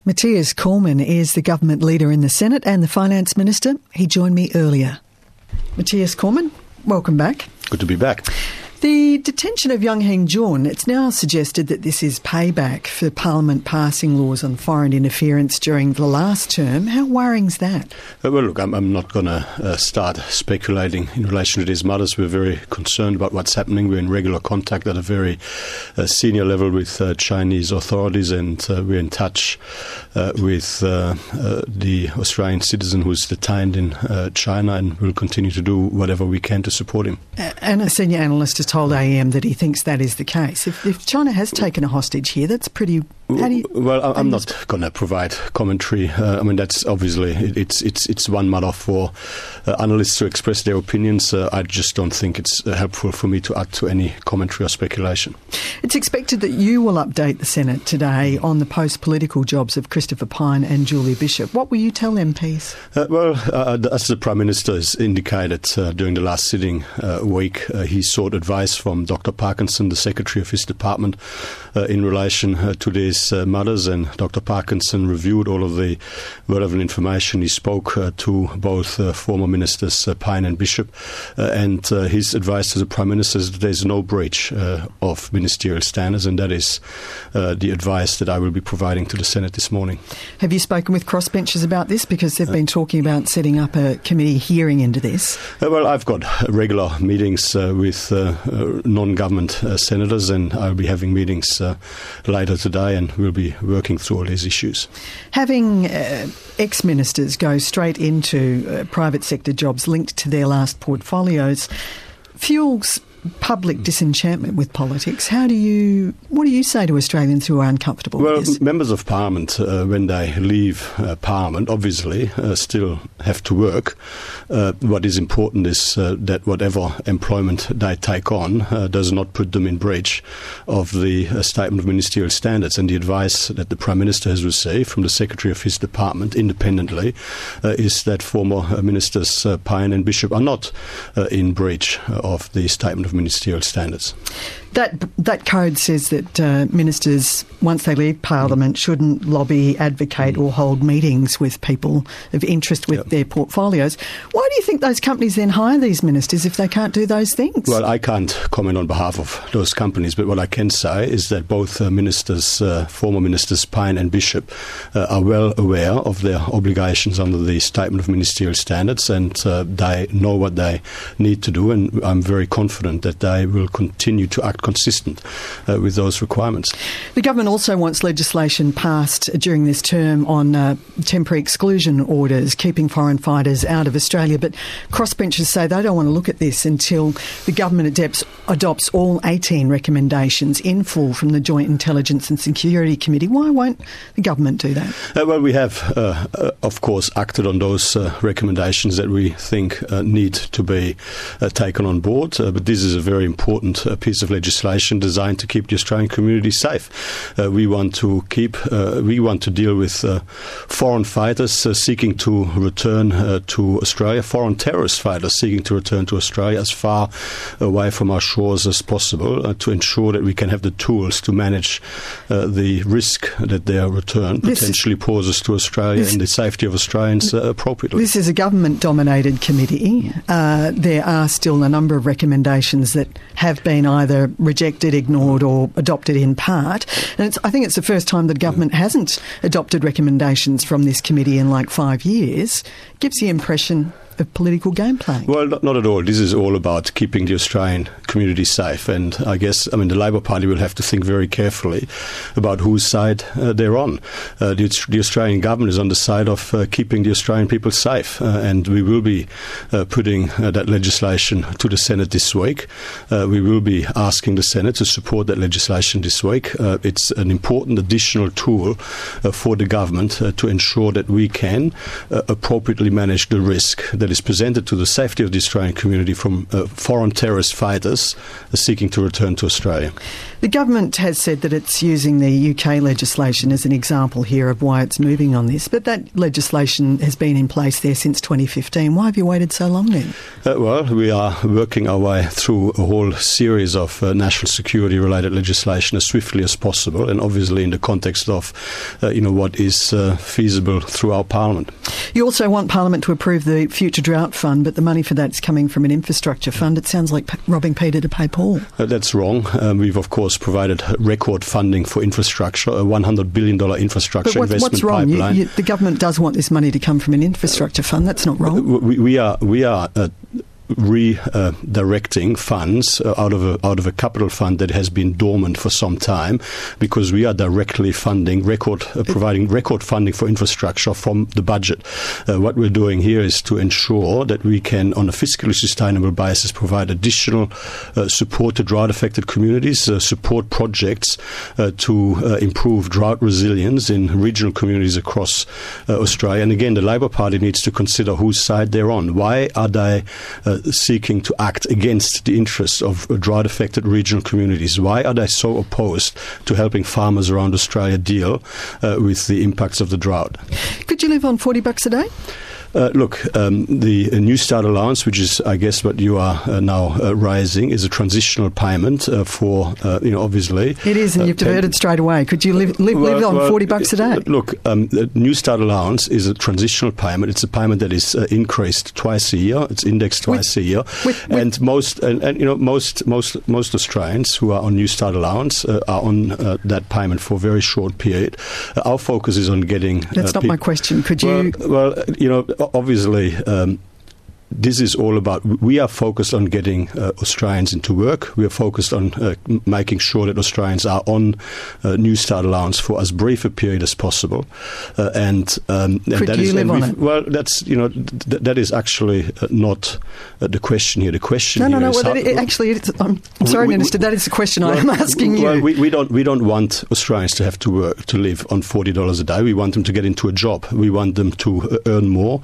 Matthias Cormann is the government leader in the Senate and the finance minister. He joined me earlier. Matthias Cormann, welcome back. Good to be back. The detention of Young Heng Jun, it's now suggested that this is payback for Parliament passing laws on foreign interference during the last term. How worrying is that? Well, look, I'm not going to start speculating in relation to these matters. We're very concerned about what's happening. We're in regular contact at a very senior level with Chinese authorities, and we're in touch with the Australian citizen who's detained in China, and we'll continue to do whatever we can to support him. And a senior analyst has told AM that he thinks that is the case. If China has taken a hostage here, that's pretty... Well, I'm not going to provide commentary. I mean, that's obviously it's one matter for analysts to express their opinions. I just don't think it's helpful for me to add to any commentary or speculation. It's expected that you will update the Senate today on the post-political jobs of Christopher Pyne and Julia Bishop. What will you tell MPs? As the Prime Minister has indicated during the last sitting week, he sought advice from Dr. Parkinson, the Secretary of his department, in relation to these matters, and Dr. Parkinson reviewed all of the relevant information. He spoke to both former ministers Pyne and Bishop, and his advice to the Prime Minister is that there's no breach of ministerial standards, and that is the advice that I will be providing to the Senate this morning. Have you spoken with crossbenchers about this? Because they've been talking about setting up a committee hearing into this. Well, I've got regular meetings with non-government senators, and I'll be having meetings later today, and we'll be working through all these issues. Having ex-ministers go straight into private sector jobs linked to their last portfolios fuels public disenchantment with politics. What do you say to Australians who are uncomfortable with this? Members of Parliament, when they leave Parliament, obviously still have to work. What is important is that whatever employment they take on does not put them in breach of the Statement of Ministerial Standards, and the advice that the Prime Minister has received from the Secretary of his department independently is that former Ministers Pyne and Bishop are not in breach of the Statement of Ministerial Standards. That code says that ministers, once they leave Parliament, shouldn't lobby, advocate or hold meetings with people of interest with their portfolios. Why do you think those companies then hire these ministers if they can't do those things? Well, I can't comment on behalf of those companies, but what I can say is that both former ministers Pyne and Bishop are well aware of their obligations under the Statement of Ministerial Standards, and they know what they need to do, and I'm very confident that they will continue to act consistent with those requirements. The government also wants legislation passed during this term on temporary exclusion orders, keeping foreign fighters out of Australia, but crossbenchers say they don't want to look at this until the government adopts all 18 recommendations in full from the Joint Intelligence and Security Committee. Why won't the government do that? Well, we have, of course, acted on those recommendations that we think need to be taken on board, but this is a very important piece of legislation designed to keep the Australian community safe. We want to deal with foreign fighters seeking to return to Australia, foreign terrorist fighters seeking to return to Australia as far away from our shores as possible, to ensure that we can have the tools to manage the risk that their return potentially poses to Australia and the safety of Australians appropriately. This is a government-dominated committee. There are still a number of recommendations that have been either rejected, ignored or adopted in part. And I think it's the first time that government hasn't adopted recommendations from this committee in like 5 years. Gives the impression of political game playing. Well, not at all. This is all about keeping the Australian community safe, and I guess, the Labor Party will have to think very carefully about whose side they're on. The Australian government is on the side of keeping the Australian people safe, and we will be putting that legislation to the Senate this week. We will be asking the Senate to support that legislation this week. It's an important additional tool for the government to ensure that we can appropriately manage the risk that that is presented to the safety of the Australian community from foreign terrorist fighters seeking to return to Australia. The government has said that it's using the UK legislation as an example here of why it's moving on this, but that legislation has been in place there since 2015. Why have you waited so long then? Well, we are working our way through a whole series of national security-related legislation as swiftly as possible, and obviously in the context of, what is feasible through our Parliament. You also want Parliament to approve the Future Drought Fund, but the money for that's coming from an infrastructure fund. It sounds like robbing Peter to pay Paul. That's wrong. We've, of course, provided record funding for infrastructure, a $100 billion infrastructure investment pipeline. What's wrong? The government does want this money to come from an infrastructure fund. That's not wrong. We are redirecting funds out of a capital fund that has been dormant for some time, because we are directly providing record funding for infrastructure from the budget. What we're doing here is to ensure that we can, on a fiscally sustainable basis, provide additional support to drought-affected communities, support projects to improve drought resilience in regional communities across Australia. And again, the Labor Party needs to consider whose side they're on. Why are they seeking to act against the interests of drought-affected regional communities? Why are they so opposed to helping farmers around Australia deal with the impacts of the drought? Could you live on $40 a day? The New Start allowance, which is, I guess, what you are now raising, is a transitional payment for, obviously. It is, and you've diverted straight away. Could you live on $40 a day? The New Start allowance is a transitional payment. It's a payment that is increased twice a year. It's indexed twice a year, and most Australians who are on New Start allowance are on that payment for a very short period. Our focus is on getting. That's not my question. Could you? Obviously, this is all about, we are focused on getting Australians into work. We are focused on making sure that Australians are on New Start allowance for as brief a period as possible. Could you live on it? Well, that is actually not the question here. The question I'm sorry, Minister, that is the question I am asking you. Well, we don't want Australians to have to work to live on $40 a day. We want them to get into a job. We want them to earn more,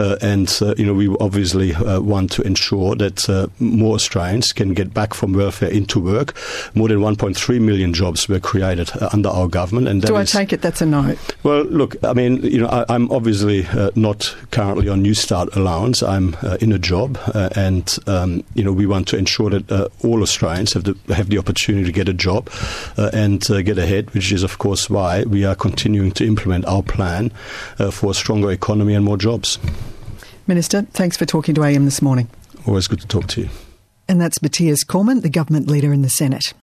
we obviously want to ensure that more Australians can get back from welfare into work. More than 1.3 million jobs were created under our government. And I take it that's a no? Well, look, I'm obviously not currently on New Start allowance. I'm in a job, and we want to ensure that all Australians have the opportunity to get a job and get ahead, which is, of course, why we are continuing to implement our plan for a stronger economy and more jobs. Minister, thanks for talking to AM this morning. Always good to talk to you. And that's Matthias Cormann, the government leader in the Senate.